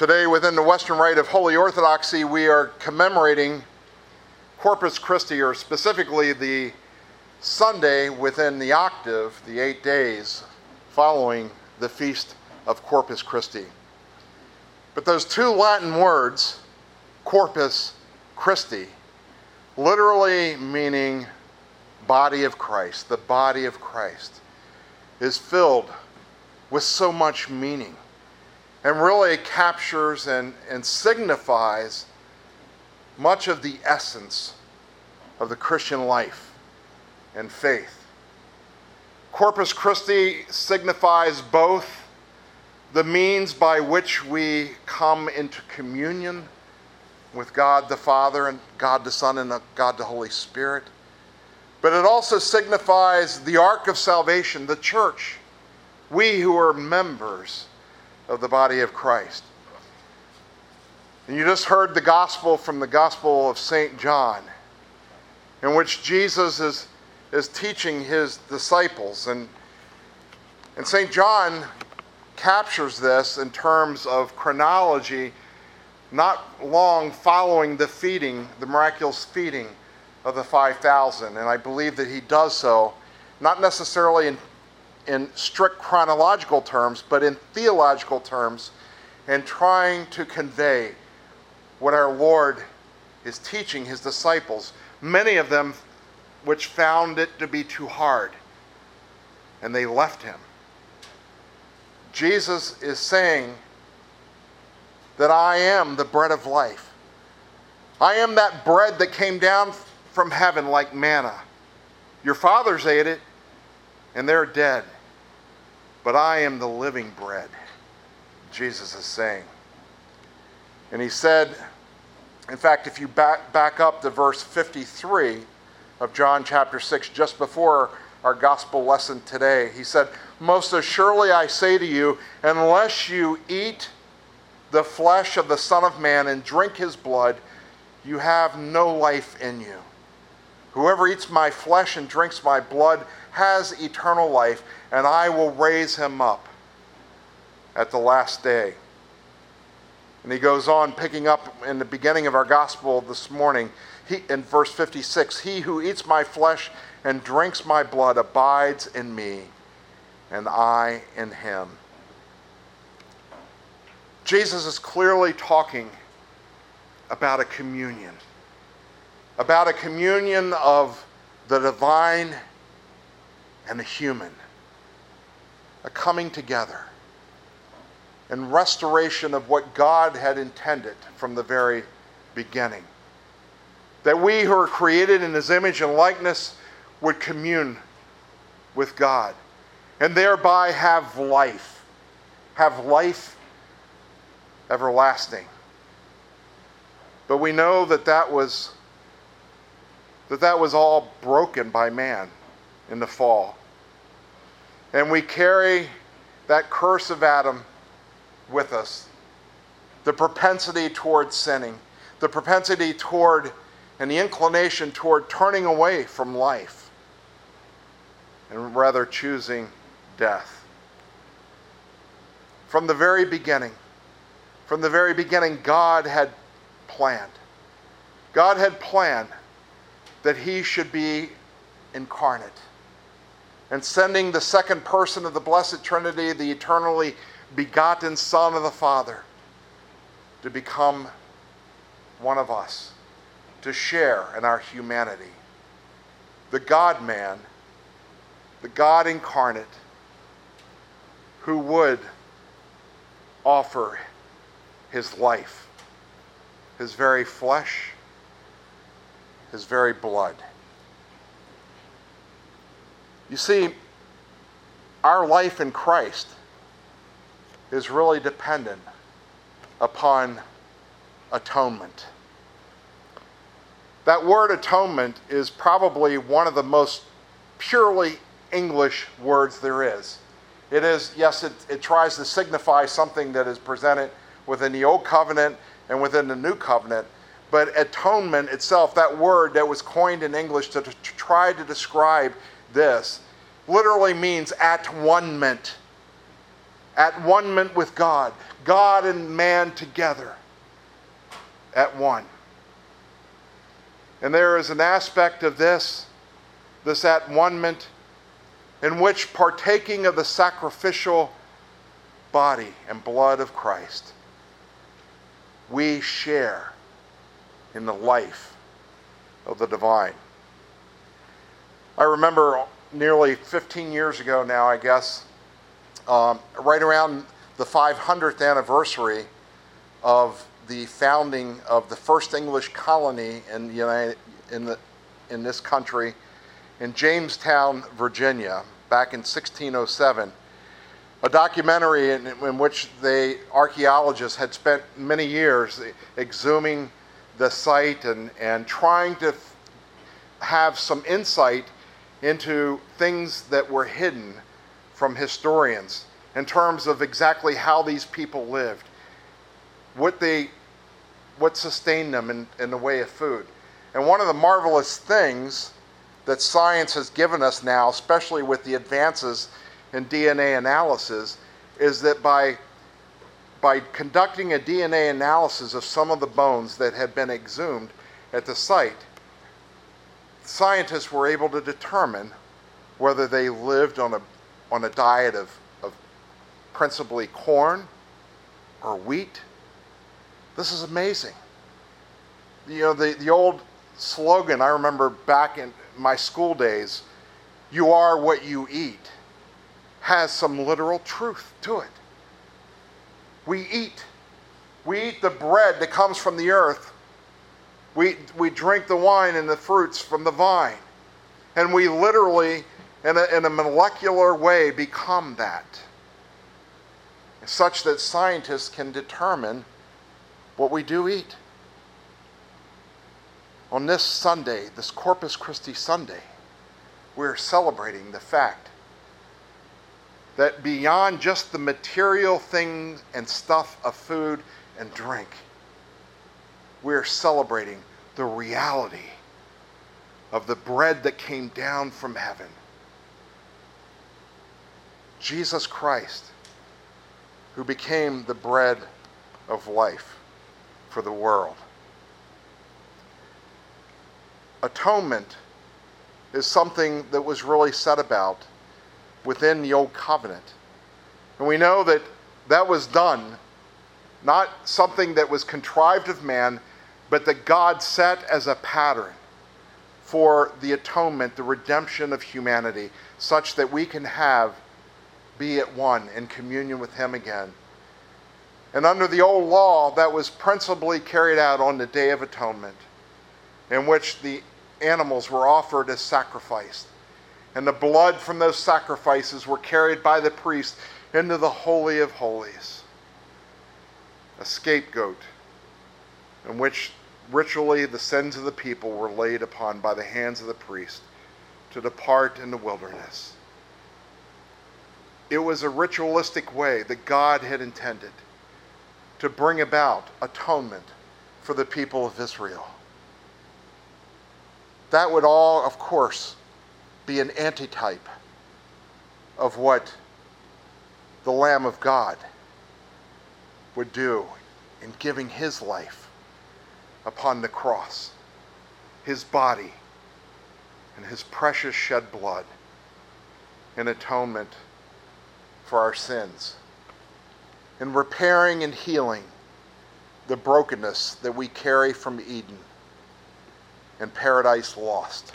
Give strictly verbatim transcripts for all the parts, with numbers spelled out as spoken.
Today, within the Western Rite of Holy Orthodoxy, we are commemorating Corpus Christi, or specifically the Sunday within the octave, the eight days following the Feast of Corpus Christi. But those two Latin words, Corpus Christi, literally meaning body of Christ, the body of Christ, is filled with so much meaning and really captures and, and signifies much of the essence of the Christian life and faith. Corpus Christi signifies both the means by which we come into communion with God the Father and God the Son and God the Holy Spirit. But it also signifies the ark of salvation, the church, we who are members of the body of Christ. And you just heard the gospel from the Gospel of Saint John, in which Jesus is, is teaching his disciples. And, and Saint John captures this in terms of chronology, not long following the feeding, the miraculous feeding of the five thousand. And I believe that he does so, not necessarily in, in strict chronological terms, but in theological terms, and trying to convey what our Lord is teaching his disciples, many of them which found it to be too hard, and they left him. Jesus is saying that I am the bread of life. I am that bread that came down from heaven like manna. Your fathers ate it, and they're dead. But I am the living bread, Jesus is saying. And he said, in fact, if you back, back up to verse fifty-three of John chapter six, just before our gospel lesson today, he said, "Most assuredly I say to you, unless you eat the flesh of the Son of Man and drink his blood, you have no life in you. Whoever eats my flesh and drinks my blood has eternal life, and I will raise him up at the last day." And he goes on, picking up in the beginning of our gospel this morning, he, in verse fifty-six, "He who eats my flesh and drinks my blood abides in me, and I in him." Jesus is clearly talking about a communion, about a communion of the divine and the human, a coming together and restoration of what God had intended from the very beginning. That we who are created in his image and likeness would commune with God and thereby have life, have life everlasting. But we know that that was that that was all broken by man in the fall. And we carry that curse of Adam with us. The propensity toward sinning, the propensity toward and the inclination toward turning away from life and rather choosing death. From the very beginning, from the very beginning, God had planned. God had planned that he should be incarnate, and sending the second person of the Blessed Trinity, the eternally begotten Son of the Father, to become one of us, to share in our humanity. The God-man, the God incarnate, who would offer his life, his very flesh, his very blood. You see, our life in Christ is really dependent upon atonement. That word atonement is probably one of the most purely English words there is. It is, yes, it, it tries to signify something that is presented within the Old Covenant and within the New Covenant, but atonement itself, that word that was coined in English to, to try to describe this, literally means at one-ment. at one-ment with God, God and man together at one. And there is an aspect of this, this at one-ment, in which partaking of the sacrificial body and blood of Christ, we share in the life of the divine. I remember nearly fifteen years ago now, I guess, um, right around the five hundredth anniversary of the founding of the first English colony in the United, in the in this country, in Jamestown, Virginia, back in sixteen oh seven. A documentary in, in which the archaeologists had spent many years exhuming the site and, and trying to f- have some insight into things that were hidden from historians in terms of exactly how these people lived, what they, what sustained them in, in the way of food. And one of the marvelous things that science has given us now, especially with the advances in D N A analysis, is that by, by conducting a D N A analysis of some of the bones that had been exhumed at the site, scientists were able to determine whether they lived on a, on a diet of, of principally corn or wheat. This is amazing. You know, the, the old slogan I remember back in my school days, "You are what you eat," has some literal truth to it. We eat. We eat the bread that comes from the earth. We, we drink the wine and the fruits from the vine. And we literally, in a, in a molecular way, become that, such that scientists can determine what we do eat. On this Sunday, this Corpus Christi Sunday, we're celebrating the fact that beyond just the material things and stuff of food and drink, we're celebrating the reality of the bread that came down from heaven. Jesus Christ, who became the bread of life for the world. Atonement is something that was really said about within the Old Covenant. And we know that that was done, not something that was contrived of man, but that God set as a pattern for the atonement, the redemption of humanity, such that we can have, be at one in communion with Him again. And under the old law, that was principally carried out on the Day of Atonement, in which the animals were offered as sacrifice. And the blood from those sacrifices were carried by the priest into the Holy of Holies, a scapegoat in which ritually the sins of the people were laid upon by the hands of the priest to depart in the wilderness. It was a ritualistic way that God had intended to bring about atonement for the people of Israel. That would all, of course, be an antitype of what the Lamb of God would do in giving His life upon the cross, His body, and His precious shed blood in atonement for our sins, in repairing and healing the brokenness that we carry from Eden and paradise lost.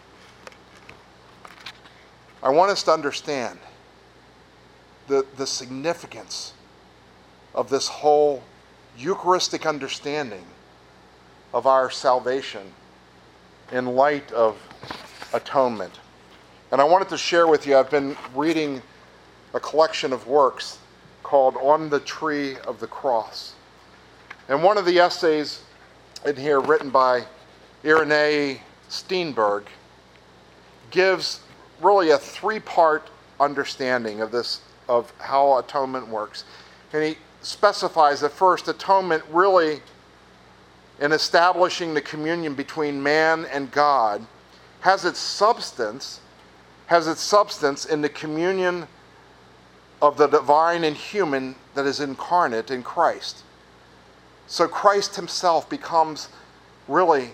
I want us to understand the, the significance of this whole Eucharistic understanding of our salvation in light of atonement. And I wanted to share with you, I've been reading a collection of works called On the Tree of the Cross. And one of the essays in here, written by Irenee Steenberg, gives really a three-part understanding of this, of how atonement works. And he specifies that first, atonement really, in establishing the communion between man and God, has its substance, has its substance in the communion of the divine and human that is incarnate in Christ. So Christ himself becomes really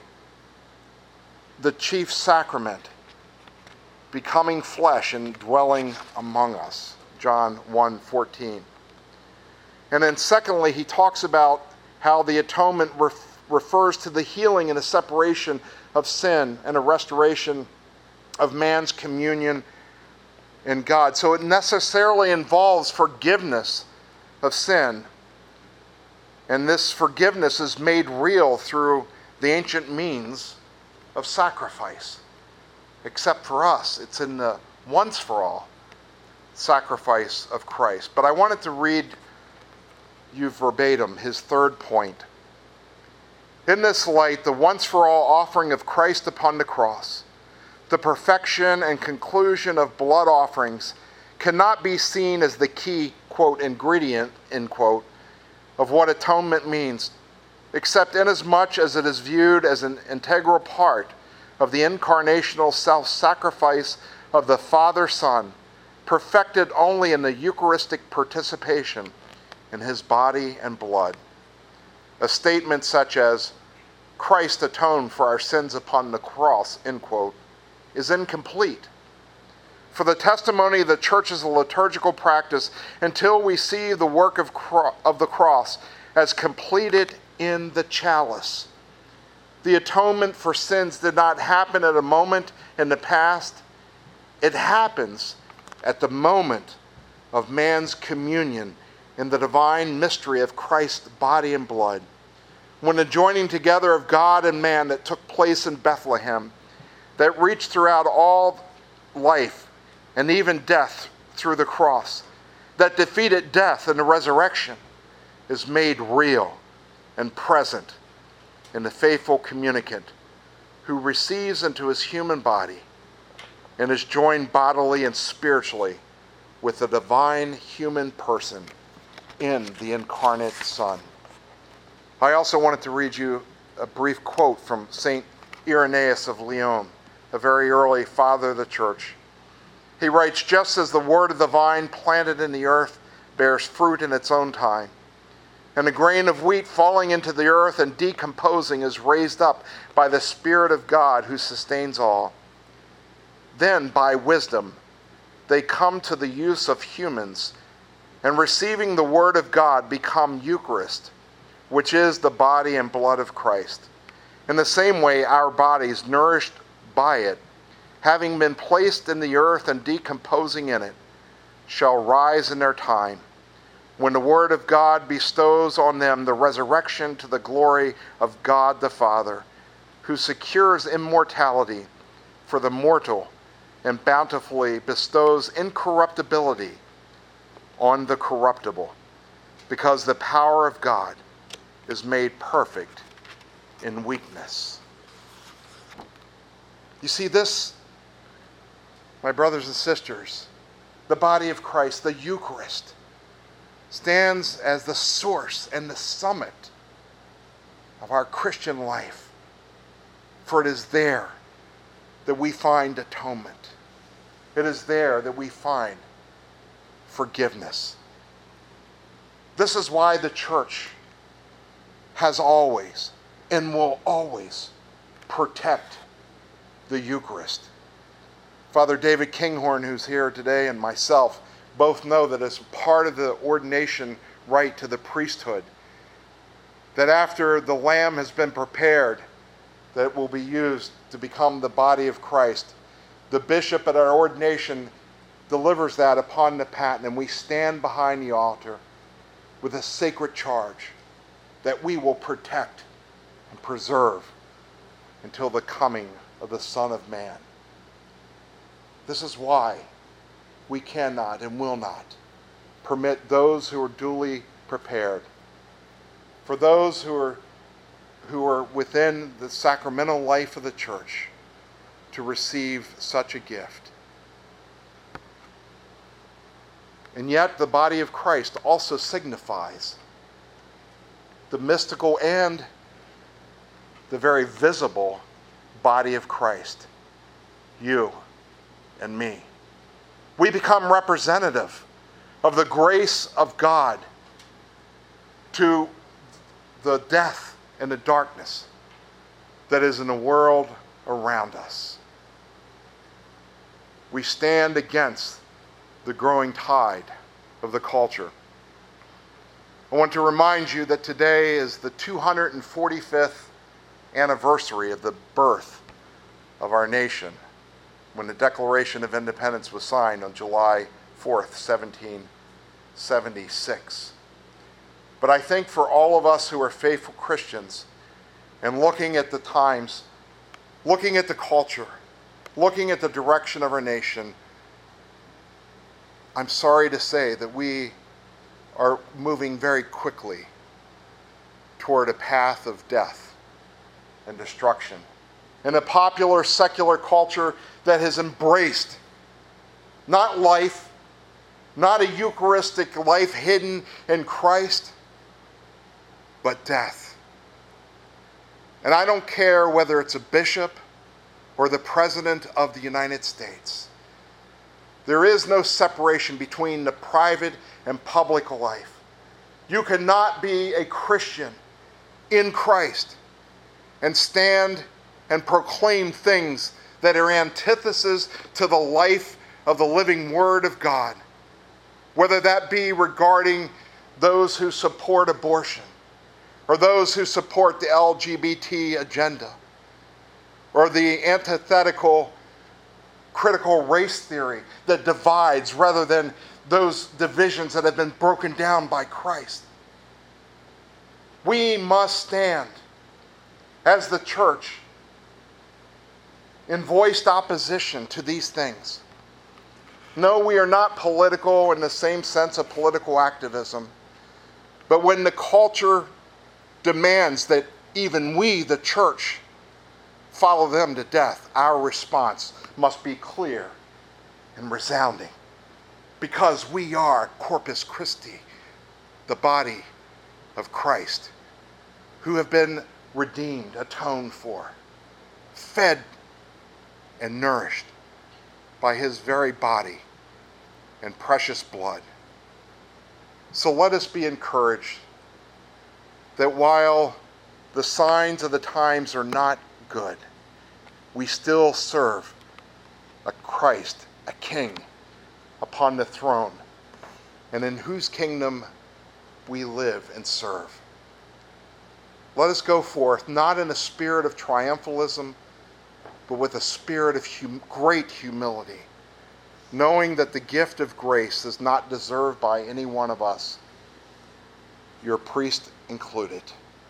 the chief sacrament, becoming flesh and dwelling among us. John one fourteen. And then secondly, he talks about how the atonement ref- refers to the healing and the separation of sin and a restoration of man's communion in God. So it necessarily involves forgiveness of sin. And this forgiveness is made real through the ancient means of sacrifice. Except for us, it's in the once for all sacrifice of Christ. But I wanted to read you verbatim his third point. In this light, the once for all offering of Christ upon the cross, the perfection and conclusion of blood offerings, cannot be seen as the key, quote, ingredient, end quote, of what atonement means, except inasmuch as it is viewed as an integral part of the incarnational self-sacrifice of the Father-Son, perfected only in the Eucharistic participation in his body and blood. A statement such as, Christ atoned for our sins upon the cross, end quote, is incomplete. For the testimony of the church is a liturgical practice until we see the work of, cro- of the cross as completed in the chalice. The atonement for sins did not happen at a moment in the past. It happens at the moment of man's communion in the divine mystery of Christ's body and blood. When the joining together of God and man that took place in Bethlehem, that reached throughout all life and even death through the cross, that defeated death and the resurrection, is made real and present in the faithful communicant who receives into his human body and is joined bodily and spiritually with the divine human person in the incarnate Son. I also wanted to read you a brief quote from Saint Irenaeus of Lyon, a very early father of the church. He writes, just as the word of the vine planted in the earth bears fruit in its own time, and a grain of wheat falling into the earth and decomposing is raised up by the Spirit of God who sustains all, then by wisdom they come to the use of humans, and receiving the word of God become Eucharist, which is the body and blood of Christ. In the same way, our bodies, nourished by it, having been placed in the earth and decomposing in it, shall rise in their time, when the word of God bestows on them the resurrection to the glory of God the Father, who secures immortality for the mortal and bountifully bestows incorruptibility on the corruptible, because the power of God is made perfect in weakness. You see, this, my brothers and sisters, the body of Christ, the Eucharist, stands as the source and the summit of our Christian life. For it is there that we find atonement. It is there that we find forgiveness. This is why the church has always and will always protect the Eucharist. Father David Kinghorn, who's here today, and myself both know that as part of the ordination rite to the priesthood, that after the lamb has been prepared, that it will be used to become the body of Christ, the bishop at our ordination delivers that upon the paten, and we stand behind the altar with a sacred charge that we will protect and preserve until the coming of the Son of Man. This is why we cannot and will not permit those who are duly prepared, for those who are who are within the sacramental life of the church, to receive such a gift. And yet the body of Christ also signifies the mystical and the very visible body of Christ, you and me. We become representative of the grace of God to the death and the darkness that is in the world around us. We stand against the growing tide of the culture. I want to remind you that today is the two hundred forty-fifth anniversary of the birth of our nation, when the Declaration of Independence was signed on July fourth, seventeen seventy-six. But I think for all of us who are faithful Christians, and looking at the times, looking at the culture, looking at the direction of our nation, I'm sorry to say that we are moving very quickly toward a path of death and destruction. In a popular secular culture that has embraced not life, not a Eucharistic life hidden in Christ, but death. And I don't care whether it's a bishop or the President of the United States. There is no separation between the private and public life. You cannot be a Christian in Christ and stand and proclaim things that are antithesis to the life of the living Word of God, whether that be regarding those who support abortion, or those who support the L G B T agenda, or the antithetical critical race theory that divides rather than those divisions that have been broken down by Christ. We must stand as the church in voiced opposition to these things. No, we are not political in the same sense of political activism, but when the culture demands that even we, the church, follow them to death, our response must be clear and resounding, because we are Corpus Christi, the body of Christ, who have been redeemed, atoned for, fed and nourished by his very body and precious blood. So let us be encouraged that while the signs of the times are not good, we still serve a Christ, a King upon the throne, and in whose kingdom we live and serve. Let us go forth, not in a spirit of triumphalism, but with a spirit of hum- great humility, knowing that the gift of grace is not deserved by any one of us, your priest included,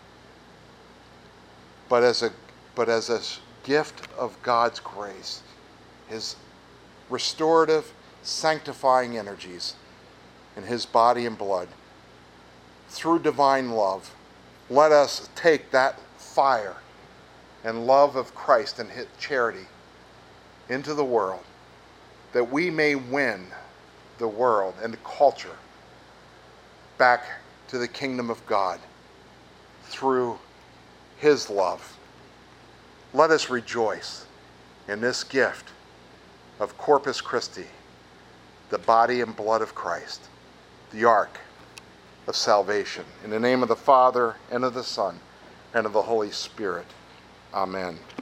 but as a but as a gift of God's grace, his restorative, sanctifying energies in his body and blood. Through divine love, let us take that fire and love of Christ and his charity into the world, that we may win the world and the culture back to the kingdom of God through his love. Let us rejoice in this gift of Corpus Christi, the body and blood of Christ, the ark of salvation. In the name of the Father, and of the Son, and of the Holy Spirit. Amen.